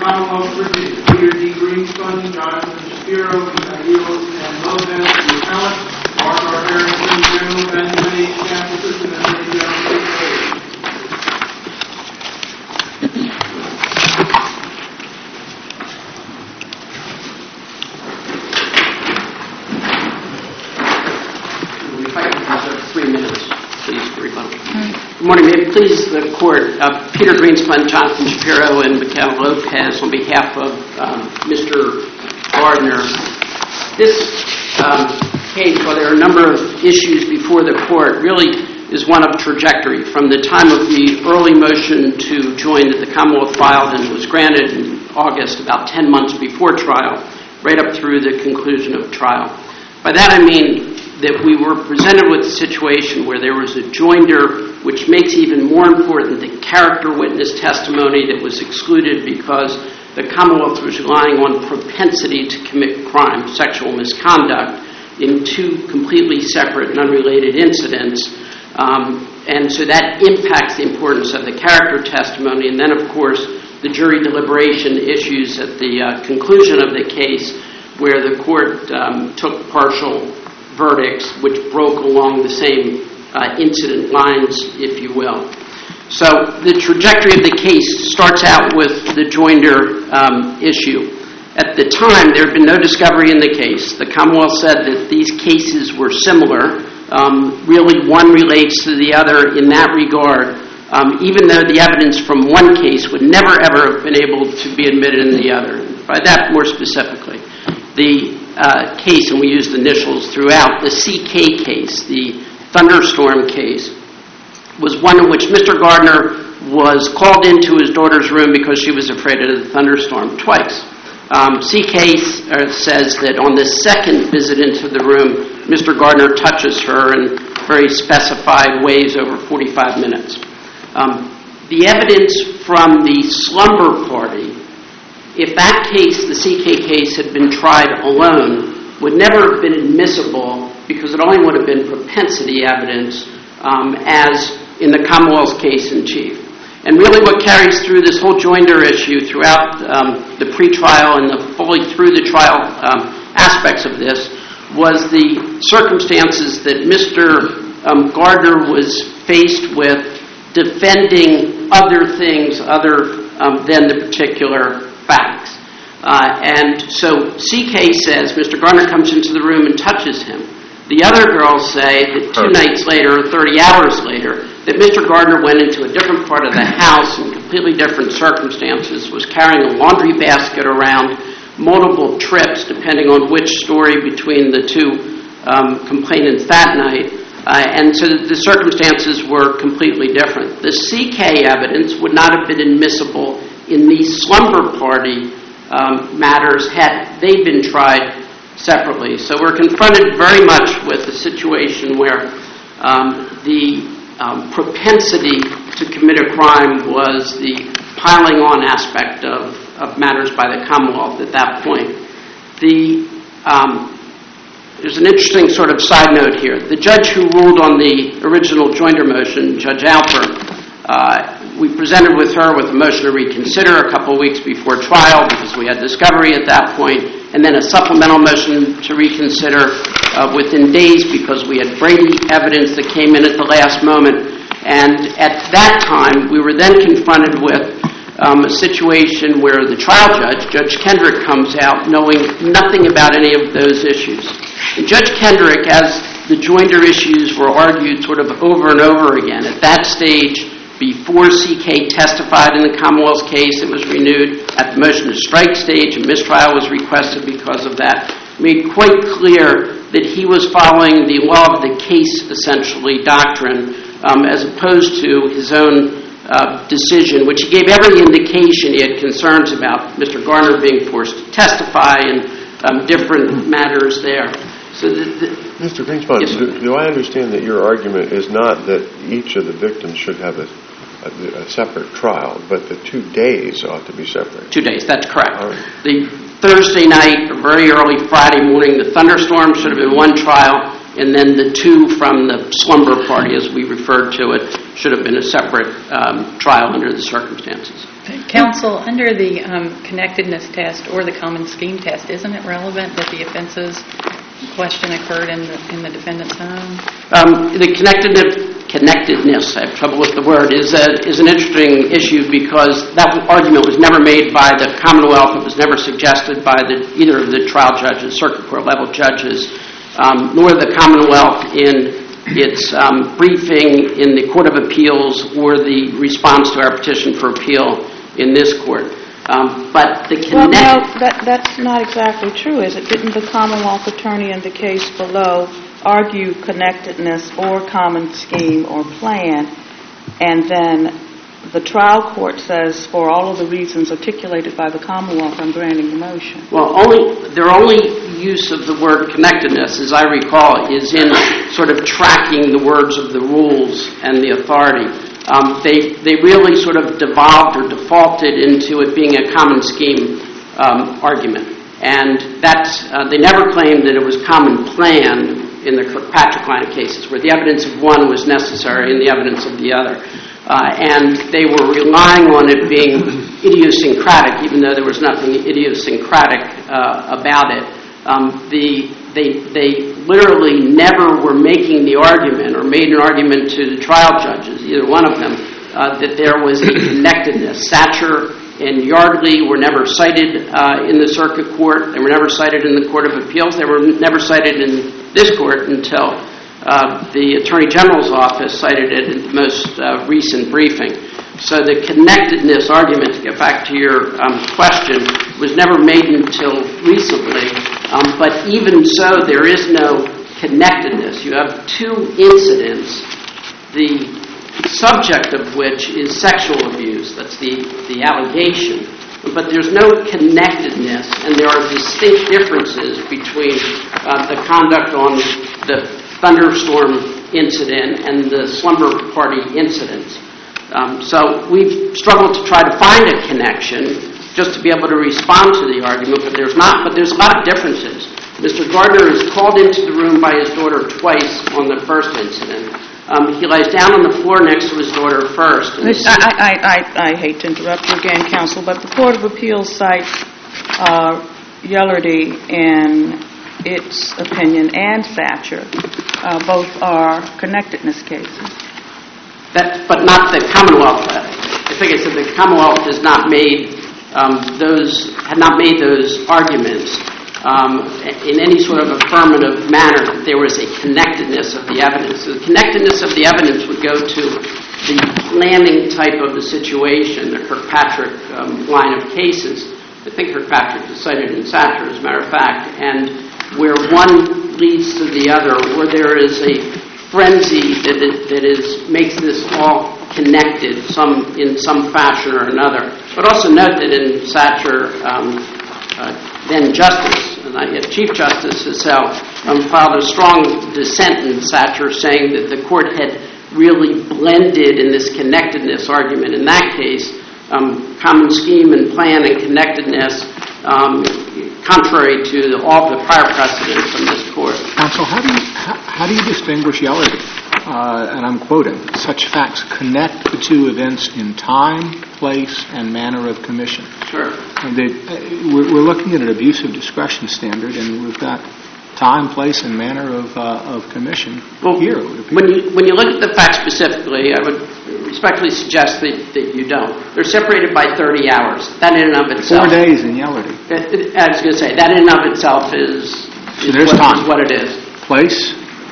Commonwealth of Virginia. Peter D. Greenspun, Jonathan Shapiro, Michael and Lopez, the appellant. Mark R. Harrison, General Benjamin H. Staff Assistant Attorney General, State Police. Good morning. May it please the Court, Peter Greenspun, Jonathan Shapiro, and Michael Lopez on behalf of Mr. Gardner. This case, while there are a number of issues before the Court, really is one of trajectory from the time of the early motion to join that the Commonwealth filed and was granted in August, about 10 months before trial, right up through the conclusion of trial. By that I mean that we were presented with a situation where there was a joinder, which makes even more important the character witness testimony that was excluded because the Commonwealth was relying on propensity to commit crime, sexual misconduct, in two completely separate and unrelated incidents. And so that impacts the importance of the character testimony. And then, of course, the jury deliberation issues at the conclusion of the case where the court took partial verdicts which broke along the same incident lines, if you will. So the trajectory of the case starts out with the joinder issue. At the time, there had been no discovery in the case. The Commonwealth said that these cases were similar. Really, one relates to the other in that regard, even though the evidence from one case would never, ever have been able to be admitted in the other. By that, more specifically, the case, and we used initials throughout, the CK case, the thunderstorm case, was one in which Mr. Gardner was called into his daughter's room because she was afraid of the thunderstorm twice. CK says that on the second visit into the room, Mr. Gardner touches her in very specified ways over 45 minutes. The evidence from the slumber party, if that case, the CK case, had been tried alone, would never have been admissible because it only would have been propensity evidence, as in the Commonwealth's case in chief. And really what carries through this whole joinder issue throughout the pretrial and fully through the trial aspects of this was the circumstances that Mr. Gardner was faced with defending other things other than the particular facts. And so CK says Mr. Gardner comes into the room and touches him. The other girls say that 2 nights later, or 30 hours later, that Mr. Gardner went into a different part of the house in completely different circumstances, was carrying a laundry basket around, multiple trips depending on which story between the two complainants that night. And so the circumstances were completely different. The CK evidence would not have been admissible in these slumber party matters had they been tried separately. So we're confronted very much with a situation where the propensity to commit a crime was the piling on aspect of matters by the Commonwealth at that point. There's an interesting sort of side note here. The judge who ruled on the original joinder motion, Judge Alper, we presented with her with a motion to reconsider a couple of weeks before trial because we had discovery at that point, and then a supplemental motion to reconsider within days because we had Brady evidence that came in at the last moment. And at that time, we were then confronted with a situation where the trial judge, Judge Kendrick, comes out knowing nothing about any of those issues. And Judge Kendrick, as the joinder issues were argued sort of over and over again, at that stage, before CK testified in the Commonwealth's case, it was renewed. At the motion to strike stage, a mistrial was requested because of that. Made quite clear that he was following the law of the case, essentially, doctrine, as opposed to his own decision, which he gave every indication he had concerns about Mr. Gardner being forced to testify and different matters there. So Mr. Greenspun, yes, do I understand that your argument is not that each of the victims should have a separate trial, but the 2 days ought to be separate? 2 days, that's correct. Right. The Thursday night or very early Friday morning, the thunderstorm should have been one trial. and then the two from the slumber party, as we referred to it, should have been a separate trial under the circumstances. Counsel, under the connectedness test or the common scheme test, isn't it relevant that the offenses question occurred in the defendant's home? The connectedness, I have trouble with the word, is an interesting issue because that argument was never made by the Commonwealth. It was never suggested by either of the trial judges, circuit court level judges, nor the Commonwealth in its briefing in the Court of Appeals or the response to our petition for appeal in this court. But the Well, no, that's not exactly true, is it? Didn't the Commonwealth attorney in the case below argue connectedness or common scheme or plan, and then the trial court says, for all of the reasons articulated by the Commonwealth, I'm granting the motion? Well, their only use of the word connectedness, as I recall, is in sort of tracking the words of the rules and the authority. They really sort of devolved or defaulted into it being a common scheme argument. And they never claimed that it was common plan in the Kirkpatrick line of cases, where the evidence of one was necessary and the evidence of the other. And they were relying on it being idiosyncratic, even though there was nothing idiosyncratic about it. They literally never were making the argument or made an argument to the trial judges, either one of them, that there was a connectedness. Satcher and Yardley were never cited in the circuit court. They were never cited in the Court of Appeals. They were never cited in this court until the Attorney General's office cited it in the most recent briefing. So the connectedness argument, to get back to your question, was never made until recently. But even so, there is no connectedness. You have two incidents, the subject of which is sexual abuse. That's the allegation. But there's no connectedness, and there are distinct differences between the conduct on the thunderstorm incident and the slumber party incidents. So we've struggled to try to find a connection just to be able to respond to the argument, but there's not. But there's a lot of differences. Mr. Gardner is called into the room by his daughter twice on the first incident. He lies down on the floor next to his daughter first. I hate to interrupt you again, counsel, but the Court of Appeals cites Yellerdy in its opinion and Thatcher. Both are connectedness cases. But not the Commonwealth. I think I said the Commonwealth has not made had not made those arguments in any sort of affirmative manner that there was a connectedness of the evidence. So the connectedness of the evidence would go to the planning type of the situation, the Kirkpatrick line of cases. I think Kirkpatrick is cited in Satcher, as a matter of fact, and where one leads to the other, where there is a frenzy that makes this all connected in some fashion or another. But also note that in Satcher, then Justice, and Chief Justice himself, filed a strong dissent in Satcher saying that the court had really blended in this connectedness argument. In that case, common scheme and plan and connectedness, contrary to all the prior precedents from this court. Counsel, how do you distinguish Yellerdy? And I'm quoting, such facts connect the two events in time, place, and manner of commission. Sure. And we're looking at an abuse of discretion standard, and we've got time, place, and manner of commission here. When you look at the facts specifically, I would respectfully suggest that you don't. They're separated by 30 hours. That in and of itself... 4 days in Yellerdy. I was going to say, that in and of itself is what it is. Place?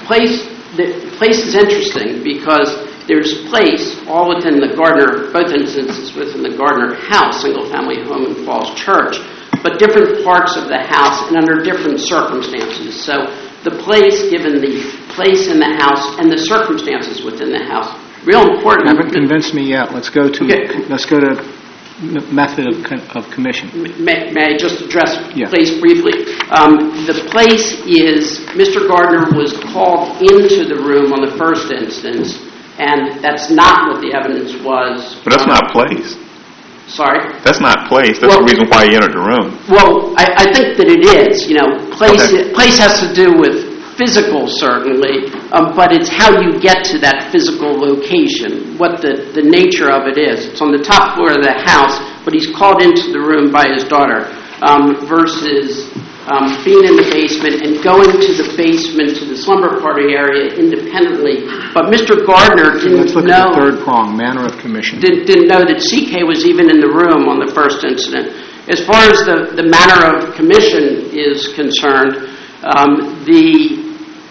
Place is interesting because there's place all within the Gardner, both instances within the Gardner house, single-family home in Falls Church, but different parts of the house and under different circumstances. So the place, given the place in the house and the circumstances within the house, real important. You haven't convinced me yet. Let's go to method of commission. May I just address place briefly? The place is Mr. Gardner was called into the room on the first instance, and that's not what the evidence was. But that's not place. Sorry? That's not place. That's the reason why he entered the room. Well, I think that it is. Place has to do with physical, certainly, but it's how you get to that physical location, what the nature of it is. It's on the top floor of the house, but he's called into the room by his daughter, versus being in the basement and going to the basement to the slumber party area independently. But Mr. Gardner didn't Let's look know... at the third prong, manner of commission. Didn't know that CK was even in the room on the first incident. As far as the manner of commission is concerned, the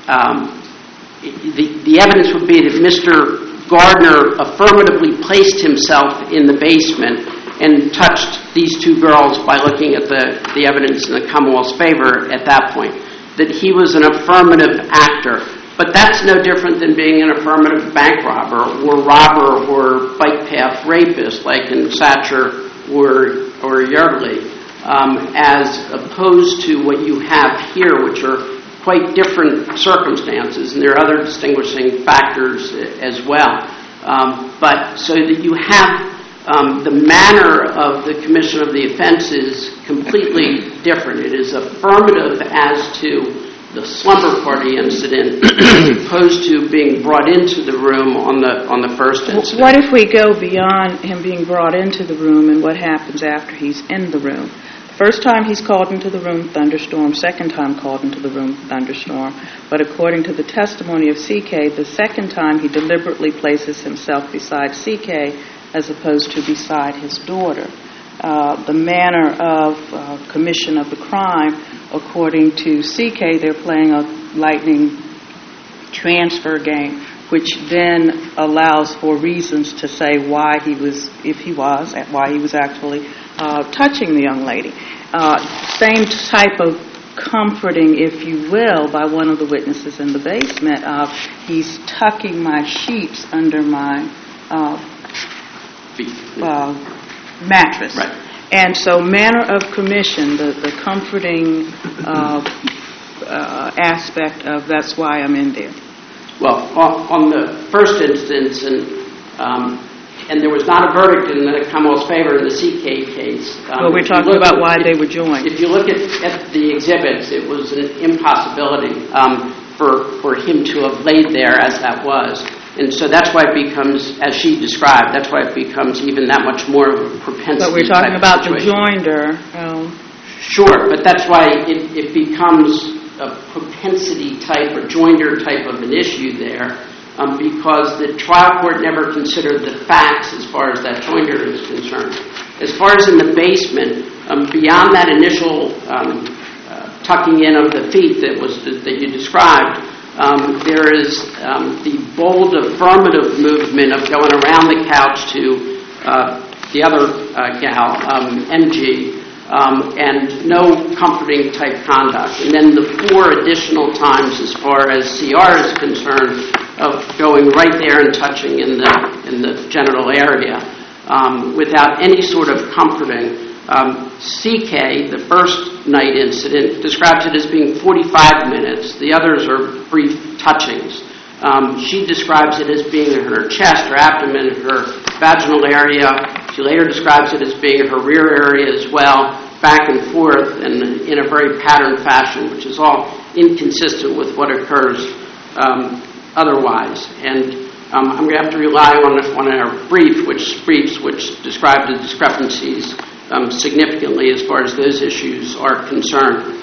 evidence would be that Mr. Gardner affirmatively placed himself in the basement and touched these two girls by looking at the evidence in the Commonwealth's favor at that point, that he was an affirmative actor. But that's no different than being an affirmative bank robber or bike path rapist like in Satcher or Yardley, as opposed to what you have here, which are quite different circumstances, and there are other distinguishing factors as well. But so that you have the manner of the commission of the offense is completely different. It is affirmative as to the slumber party incident as opposed to being brought into the room on the first incident. What if we go beyond him being brought into the room and what happens after he's in the room? First time he's called into the room, thunderstorm. Second time called into the room, thunderstorm. But according to the testimony of CK, the second time he deliberately places himself beside CK as opposed to beside his daughter. The manner of commission of the crime, according to CK, they're playing a lightning transfer game, which then allows for reasons to say why he was actually touching the young lady. Same type of comforting, if you will, by one of the witnesses in the basement of he's tucking my sheets under my mattress. Right. And so manner of commission, the comforting aspect of that's why I'm in there. Well, on the first instance, and there was not a verdict in the Commonwealth's favor in the CK case. Well, we're talking about why they were joined. If you look at the exhibits, it was an impossibility for him to have laid there as that was. And so that's why it becomes, as she described, that's why it becomes even that much more of a propensity. But we're talking about the situation. joinder. Sure, but that's why it becomes a propensity type or joinder type of an issue there, because the trial court never considered the facts as far as that joinder is concerned. As far as in the basement, beyond that initial tucking in of the feet that you described, there is the bold affirmative movement of going around the couch to the other gal, MG, and no comforting type conduct. And then the 4 additional times as far as CR is concerned of going right there and touching in the genital area without any sort of comforting. CK, the first night incident, describes it as being 45 minutes. The others are brief touchings. She describes it as being in her chest, her abdomen, her vaginal area. She later describes it as being in her rear area as well, back and forth and in a very patterned fashion, which is all inconsistent with what occurs otherwise. And I'm going to have to rely on our brief, which describes the discrepancies significantly as far as those issues are concerned.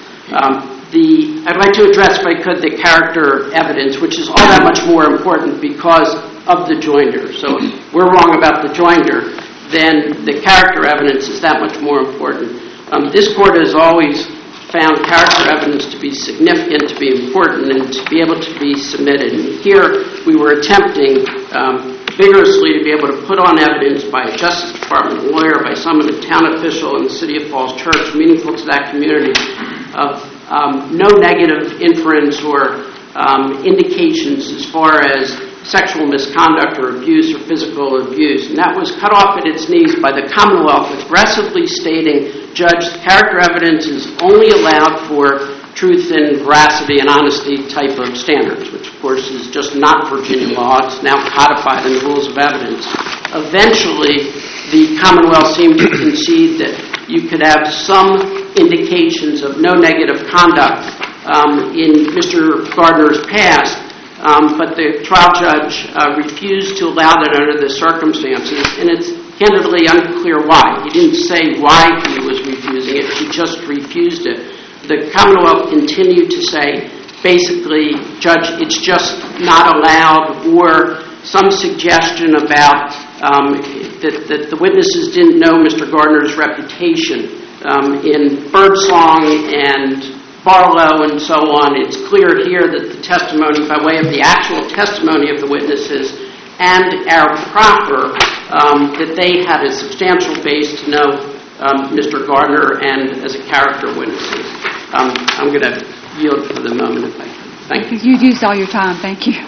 I'd like to address, if I could, the character evidence, which is all that much more important because of the joinder. So if we're wrong about the joinder, then the character evidence is that much more important. This court has always found character evidence to be significant, to be important, and to be able to be submitted. And here we were attempting vigorously to be able to put on evidence by a Justice Department lawyer, by some of the town official in the City of Falls Church, meaningful to that community, of no negative inference or indications as far as sexual misconduct or abuse or physical abuse. And that was cut off at its knees by the Commonwealth, aggressively stating, Judge, character evidence is only allowed for truth and veracity and honesty type of standards, which of course is just not Virginia law. It's now codified in the rules of evidence. Eventually, the Commonwealth seemed to concede that you could have some indications of no negative conduct in Mr. Gardner's past, but the trial judge refused to allow that under the circumstances, and it's candidly unclear why. He didn't say why he was refusing it. He just refused it. The Commonwealth continued to say, basically, Judge, it's just not allowed, or some suggestion about that the witnesses didn't know Mr. Gardner's reputation in birdsong and Barlow and so on. It's clear here that the testimony, by way of the actual testimony of the witnesses and our proffer, that they had a substantial base to know Mr. Gardner and as a character witnesses. I'm going to yield for the moment if I can. Thank you. You've used all your time. Thank you.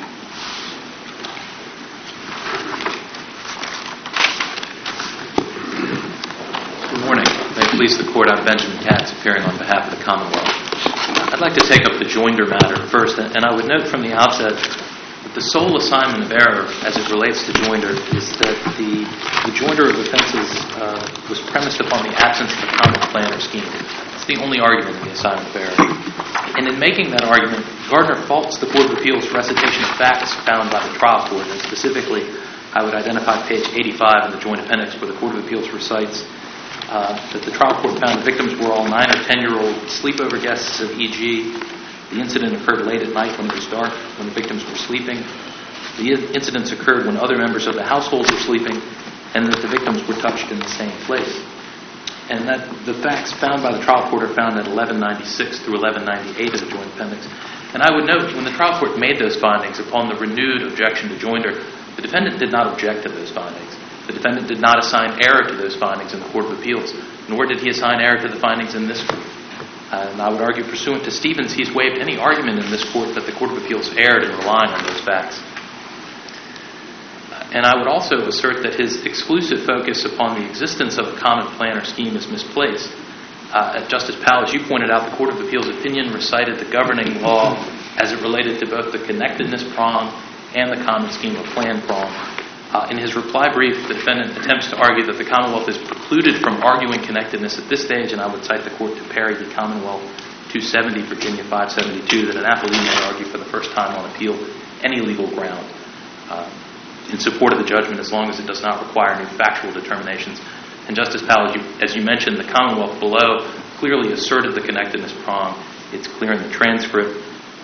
Good morning. May it please the Court, I'm Benjamin Katz, appearing on behalf of the Commonwealth. I'd like to take up the joinder matter first, and I would note from the outset that the sole assignment of error as it relates to joinder is that the joinder of offenses was premised upon the absence of a common plan or scheme. It's the only argument in the assignment of error. And in making that argument, Gardner faults the Court of Appeals' recitation of facts found by the trial court, and specifically, I would identify page 85 in the joint appendix where the Court of Appeals recites that the trial court found the victims were all 9 or 10-year-old sleepover guests of E.G. The incident occurred late at night when it was dark, when the victims were sleeping. The incidents occurred when other members of the household were sleeping, and that the victims were touched in the same place. And that the facts found by the trial court are found at 1196 through 1198 of the joint appendix. And I would note, when the trial court made those findings upon the renewed objection to joinder, the defendant did not object to those findings. The defendant did not assign error to those findings in the Court of Appeals, nor did he assign error to the findings in this court. And I would argue, pursuant to Stevens, he's waived any argument in this court that the Court of Appeals erred in relying on those facts. And I would also assert that his exclusive focus upon the existence of a common plan or scheme is misplaced. Justice Powell, as you pointed out, the Court of Appeals opinion recited the governing law as it related to both the connectedness prong and the common scheme or plan prong. In his reply brief, the defendant attempts to argue that the Commonwealth is precluded from arguing connectedness at this stage, and I would cite the court to Perry v. Commonwealth 270, Virginia 572, that an appellee may argue for the first time on appeal any legal ground in support of the judgment as long as it does not require any factual determinations. And Justice Powell, as you mentioned, the Commonwealth below clearly asserted the connectedness prong. It's clear in the transcript.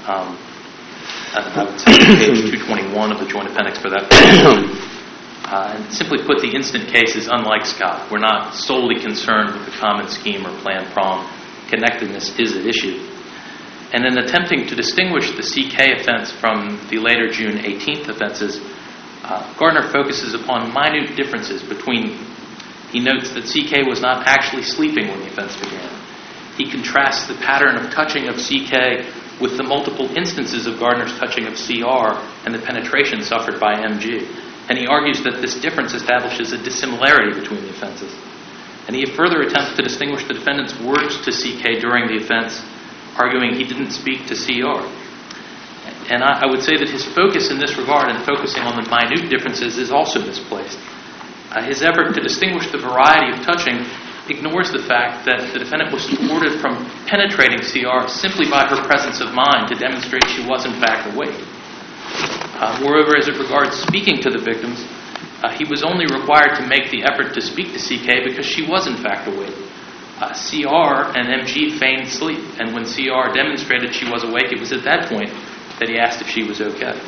I would say page 221 of the joint appendix for that. And simply put, the instant case is unlike Scott. We're not solely concerned with the common scheme or plan prong. Connectedness is at issue. And in attempting to distinguish the CK offense from the later June 18th offenses, Gardner focuses upon minute differences between. He notes that CK was not actually sleeping when the offense began. He contrasts the pattern of touching of CK with the multiple instances of Gardner's touching of CR and the penetration suffered by MG. And he argues that this difference establishes a dissimilarity between the offenses. And he further attempts to distinguish the defendant's words to CK during the offense, arguing he didn't speak to CR. And I would say that his focus in this regard and focusing on the minute differences is also misplaced. His effort to distinguish the variety of touching ignores the fact that the defendant was thwarted from penetrating CR simply by her presence of mind to demonstrate she was in fact awake. Moreover, as it regards speaking to the victims, he was only required to make the effort to speak to CK because she was in fact awake. CR and MG feigned sleep, and when CR demonstrated she was awake, it was at that point that he asked if she was okay.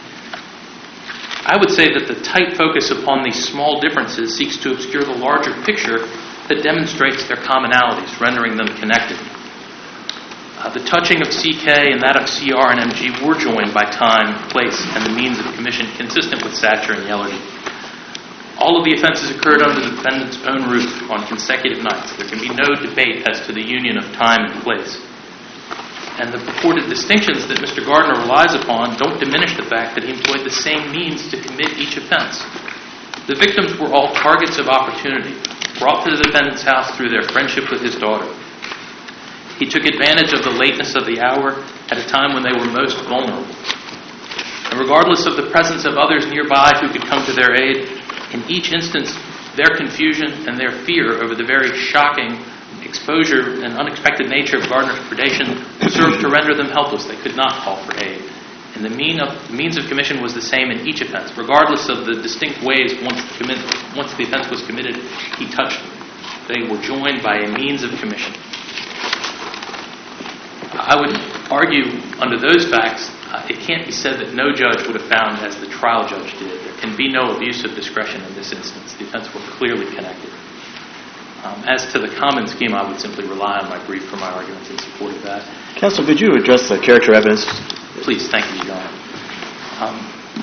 I would say that the tight focus upon these small differences seeks to obscure the larger picture that demonstrates their commonalities, rendering them connected. The touching of CK and that of CR and MG were joined by time, place, and the means of commission consistent with Satcher and Yellerdy. All of the offenses occurred under the defendant's own roof on consecutive nights. There can be no debate as to the union of time and place. And the purported distinctions that Mr. Gardner relies upon don't diminish the fact that he employed the same means to commit each offense. The victims were all targets of opportunity, brought to the defendant's house through their friendship with his daughter. He took advantage of the lateness of the hour at a time when they were most vulnerable. And regardless of the presence of others nearby who could come to their aid, in each instance, their confusion and their fear over the very shocking exposure and unexpected nature of Gardner's predation served to render them helpless. They could not call for aid. And the means of commission was the same in each offense, regardless of the distinct ways once the offense was committed, he touched them. They were joined by a means of commission. I would argue under those facts, it can't be said that no judge would have found as the trial judge did. There can be no abuse of discretion in this instance. The offense were clearly connected. As to the common scheme, I would simply rely on my brief for my arguments in support of that. Counsel, could you address the character evidence? Please, thank you, Your Honor.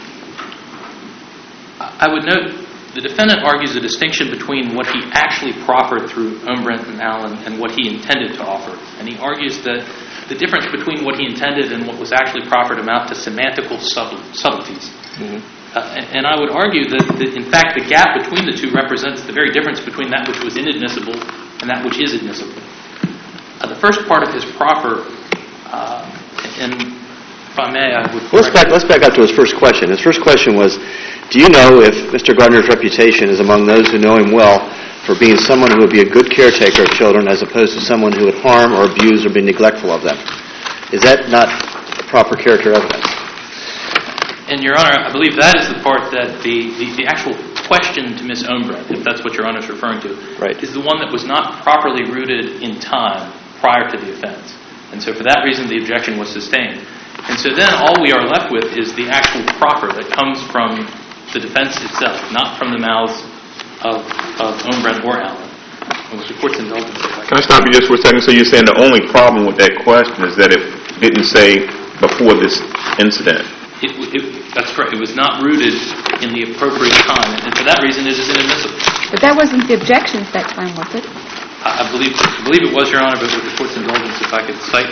I would note the defendant argues a distinction between what he actually proffered through Ombrent and Allen and what he intended to offer. And he argues that the difference between what he intended and what was actually proffered amount to semantical subtleties. Mm-hmm. And I would argue that, in fact, the gap between the two represents the very difference between that which was inadmissible and that which is admissible. The first part of his proffer, and if I may, I would... Let's back up to his first question. His first question was, do you know if Mr. Gardner's reputation is among those who know him well for being someone who would be a good caretaker of children as opposed to someone who would harm or abuse or be neglectful of them? Is that not proper character evidence? And, Your Honor, I believe that is the part that the actual question to Ms. Ombrent, if that's what Your Honor is referring to, right, is the one that was not properly rooted in time prior to the offense. And so for that reason, the objection was sustained. And so then all we are left with is the actual proffer that comes from the defense itself, not from the mouths of Ombrent or Allen. And with the Court's indulgence... Can I stop you just for a second? So you're saying the only problem with that question is that it didn't say before this incident? That's correct. It was not rooted in the appropriate time, and for that reason it is inadmissible. But that wasn't the objection at that time, was it? I believe it was, Your Honor, but with the Court's indulgence, if I could cite...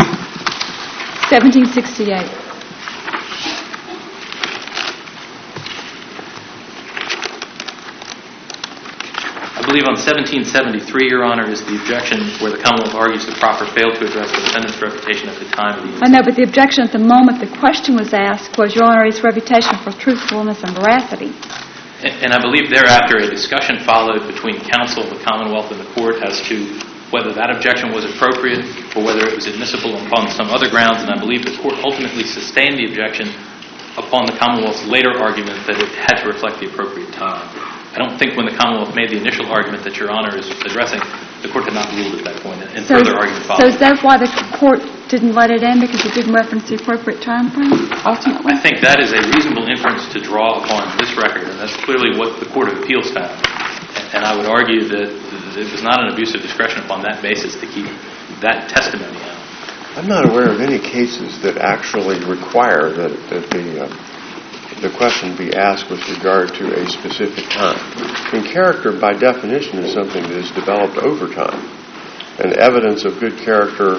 1768. I believe on 1773, Your Honor, is the objection where the Commonwealth argues the proffer failed to address the defendant's reputation at the time of the incident. I know, but the objection at the moment the question was asked was, Your Honor, his reputation for truthfulness and veracity. And I believe thereafter a discussion followed between counsel, the Commonwealth, and the Court as to whether that objection was appropriate or whether it was admissible upon some other grounds, and I believe the Court ultimately sustained the objection upon the Commonwealth's later argument that it had to reflect the appropriate time. I don't think when the Commonwealth made the initial argument that Your Honor is addressing, the Court had not ruled at that point, and further argument followed. So is that why the Court didn't let it in, because it didn't reference the appropriate time frame, ultimately? I think that is a reasonable inference to draw upon this record, and that's clearly what the Court of Appeals found. And I would argue that it was not an abuse of discretion upon that basis to keep that testimony out. I'm not aware of any cases that actually require that the question be asked with regard to a specific time. I mean, character, by definition, is something that is developed over time. And evidence of good character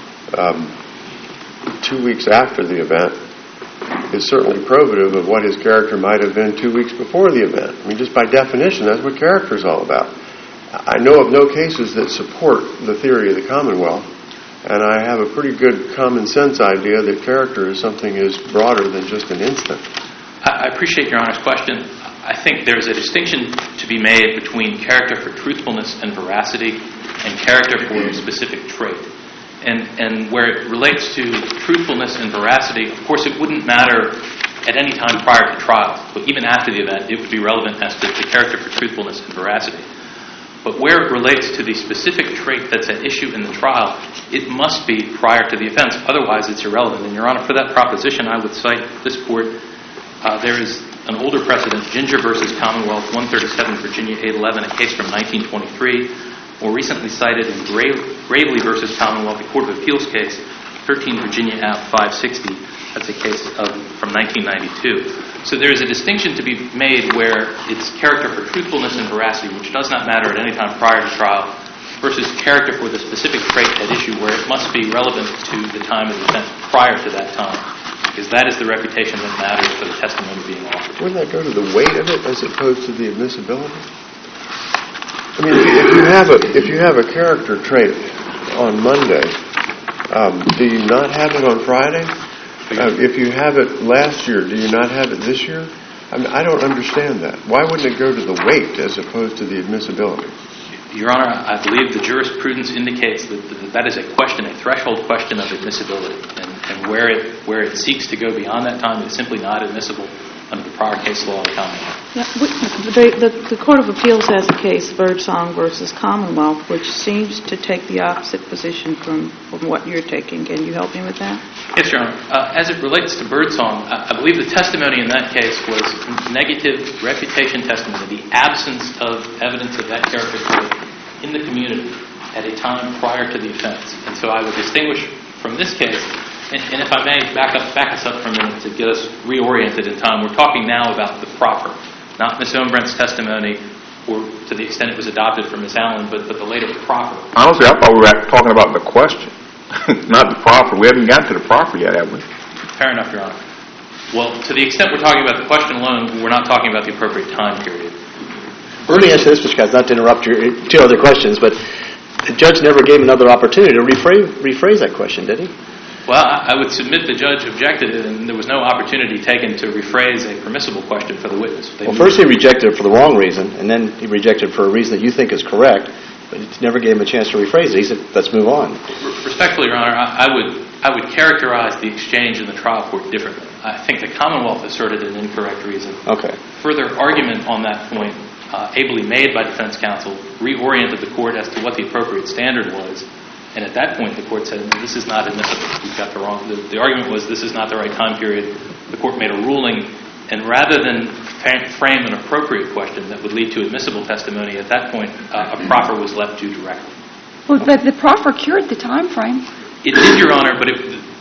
2 weeks after the event is certainly probative of what his character might have been 2 weeks before the event. I mean, just by definition, that's what character is all about. I know of no cases that support the theory of the Commonwealth, and I have a pretty good common sense idea that character is something is broader than just an instant. I appreciate Your Honor's question. I think there's a distinction to be made between character for truthfulness and veracity and character for a specific trait. And where it relates to truthfulness and veracity, of course it wouldn't matter at any time prior to trial, but even after the event it would be relevant as to the character for truthfulness and veracity. But where it relates to the specific trait that's at issue in the trial, it must be prior to the offense, otherwise it's irrelevant. And Your Honor, for that proposition I would cite this Court. There is an older precedent, Ginger v. Commonwealth, 137 Virginia 811, a case from 1923, more recently cited in Gravely v. Commonwealth, a Court of Appeals case, 13 Virginia Ave. 560. That's a case from 1992. So there is a distinction to be made where it's character for truthfulness and veracity, which does not matter at any time prior to trial, versus character for the specific trait at issue where it must be relevant to the time of the event prior to that time. Because that is the reputation that matters for the testimony being offered. Wouldn't that go to the weight of it as opposed to the admissibility? I mean, if you have a character trait on Monday, do you not have it on Friday? If you have it last year, do you not have it this year? I mean, I don't understand that. Why wouldn't it go to the weight as opposed to the admissibility? Your Honor, I believe the jurisprudence indicates that is a question, a threshold question of admissibility, and where it seeks to go beyond that time is simply not admissible under the prior case law of the Commonwealth. The Court of Appeals has a case, Birdsong versus Commonwealth, which seems to take the opposite position from what you're taking. Can you help me with that? Yes, Your Honor. As it relates to Birdsong, I believe the testimony in that case was negative reputation testimony, the absence of evidence of that character in the community at a time prior to the offense. And so I would distinguish from this case, and if I may back us up for a minute to get us reoriented in time, we're talking now about the proffer, not Ms. Ohnbrandt's testimony, or to the extent it was adopted from Ms. Allen, but the later proffer. Honestly, I thought we were talking about the question, not the proffer. We haven't gotten to the proffer yet, have we? Fair enough, Your Honor. Well, to the extent we're talking about the question alone, we're not talking about the appropriate time period. Let me answer this, Mr. Katz, not to interrupt your two other questions, but the judge never gave another opportunity to rephrase that question, did he? Well, I would submit the judge objected, and there was no opportunity taken to rephrase a permissible question for the witness. Well, first he rejected it for the wrong reason, and then he rejected it for a reason that you think is correct, but he never gave him a chance to rephrase it. He said, let's move on. Respectfully, Your Honor, I would characterize the exchange in the trial court differently. I think the Commonwealth asserted an incorrect reason. Okay. Further argument on that point, ably made by defense counsel, reoriented the court as to what the appropriate standard was. And at that point, the court said, this is not admissible. You've got the wrong... The argument was this is not the right time period. The court made a ruling, and rather than frame an appropriate question that would lead to admissible testimony, at that point, a proffer was left due directly. Well, but the proffer cured the time frame. It did, Your Honor, but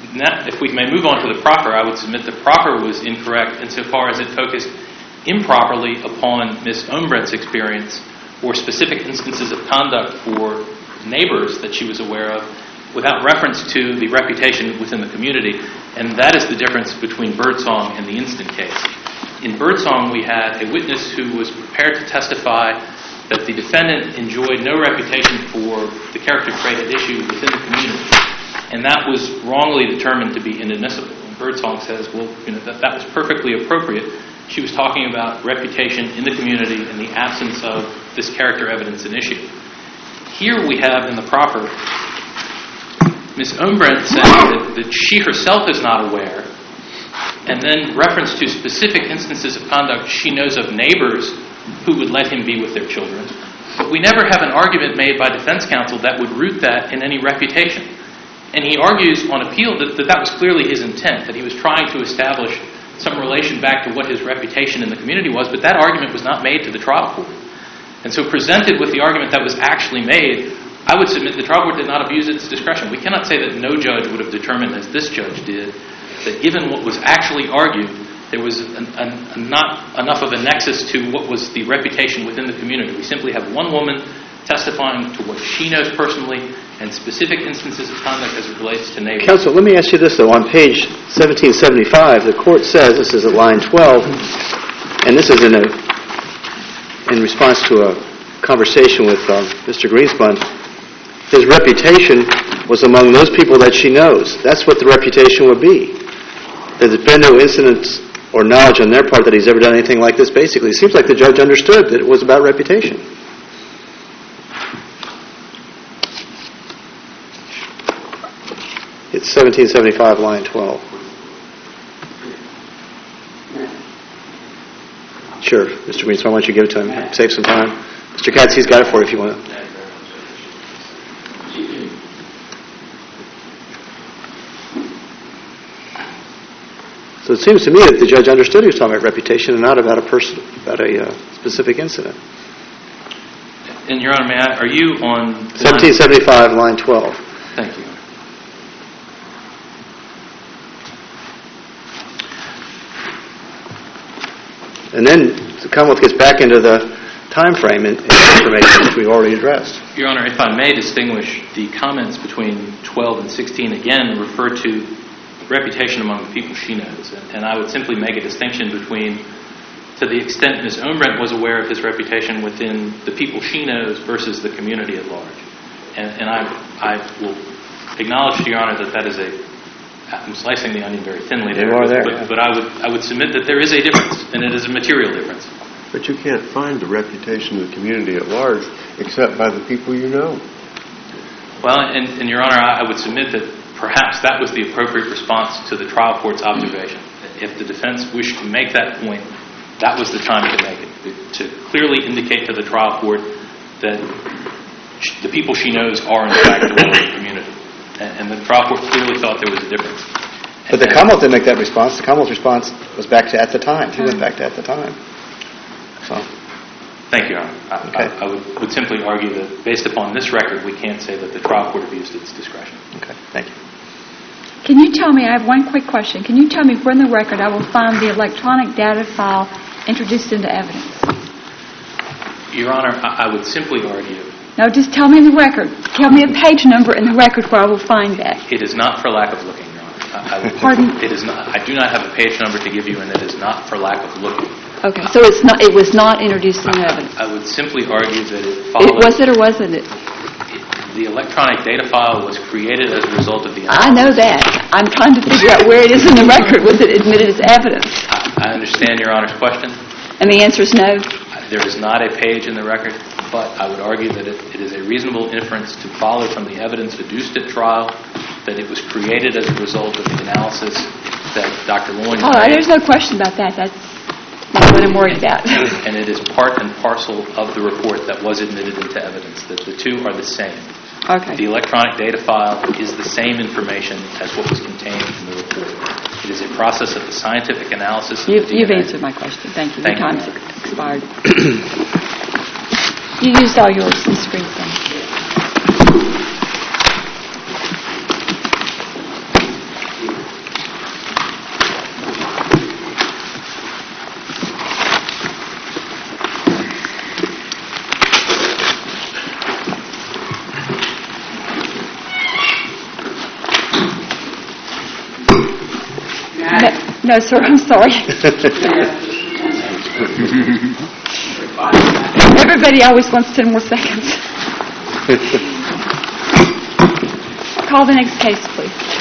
if we may move on to the proffer, I would submit the proffer was incorrect insofar as it focused improperly upon Ms. Ohnbrandt's experience or specific instances of conduct for neighbors that she was aware of without reference to the reputation within the community. And that is the difference between Birdsong and the instant case. In Birdsong, we had a witness who was prepared to testify that the defendant enjoyed no reputation for the character trait at issue within the community. And that was wrongly determined to be inadmissible. And Birdsong says, well, that was perfectly appropriate. She was talking about reputation in the community in the absence of this character evidence in issue. Here we have in the proffer, Ms. Ohnbrandt saying that she herself is not aware, and then reference to specific instances of conduct she knows of neighbors who would let him be with their children. But we never have an argument made by defense counsel that would root that in any reputation. And he argues on appeal that was clearly his intent, that he was trying to establish some relation back to what his reputation in the community was, but that argument was not made to the trial court. And so presented with the argument that was actually made, I would submit the trial court did not abuse its discretion. We cannot say that no judge would have determined, as this judge did, that given what was actually argued, there was not enough of a nexus to what was the reputation within the community. We simply have one woman testifying to what she knows personally and specific instances of conduct as it relates to neighbors. Counsel, let me ask you this, though. On page 1775, the court says, this is at line 12, and this is in response to a conversation with Mr. Greenspun, his reputation was among those people that she knows. That's what the reputation would be. There's been no incidents or knowledge on their part that he's ever done anything like this, basically. It seems like the judge understood that it was about reputation. It's 1775, line 12. Sure, Mr. Greenspun, why don't you give it to him? Save some time. Mr. Katz, he's got it for you if you want to. So it seems to me that the judge understood he was talking about reputation and not about a person, about a specific incident. And Your Honor, are you on 1775, line 12. Thank you. And then the Commonwealth gets back into the time frame and information which we've already addressed. Your Honor, if I may distinguish, the comments between 12 and 16 again refer to reputation among the people she knows. And I would simply make a distinction between, to the extent Ms. Ohnbrandt was aware of his reputation within the people she knows versus the community at large. And I will acknowledge to Your Honor that is I'm slicing the onion very thinly there. You are there. But I would submit that there is a difference, and it is a material difference. But you can't find the reputation of the community at large except by the people you know. Well, and Your Honor, I would submit that perhaps that was the appropriate response to the trial court's observation. If the defense wished to make that point, that was the time to make it, to clearly indicate to the trial court that the people she knows are, in fact, the role of the community. And the trial court clearly thought there was a difference. But the Commonwealth didn't make that response. The Commonwealth's response was back to at the time. He went back to at the time. So. Thank you, Your Honor. Okay. I would simply argue that based upon this record, we can't say that the trial court abused its discretion. Okay, thank you. Can you tell me, I have one quick question. Can you tell me where in the record I will find the electronic data file introduced into evidence? Your Honor, I would simply argue... No, just tell me in the record. Tell me a page number in the record where I will find that. It is not for lack of looking, Your Honor. Pardon? It is not. I do not have a page number to give you, and it is not for lack of looking. Okay, so it was not introduced into evidence. I would simply argue that it followed... Was it or wasn't it? The electronic data file was created as a result of the analysis. I know that. I'm trying to figure out where it is in the record. Was it admitted as evidence? I understand Your Honor's question. And the answer is no? There is not a page in the record, but I would argue that it is a reasonable inference to follow from the evidence adduced at trial that it was created as a result of the analysis that Dr. Loyne made. Oh, there's no question about that. That's what I'm worried about. And it is part and parcel of the report that was admitted into evidence, that the two are the same. Okay. The electronic data file is the same information as what was contained in the report. It is a process of the scientific analysis of the DNA. You've answered my question. Thank you. Thank Your you. time's expired. You used all yours in screen time. No, sir, I'm sorry. Everybody always wants 10 more seconds. Call the next case, please.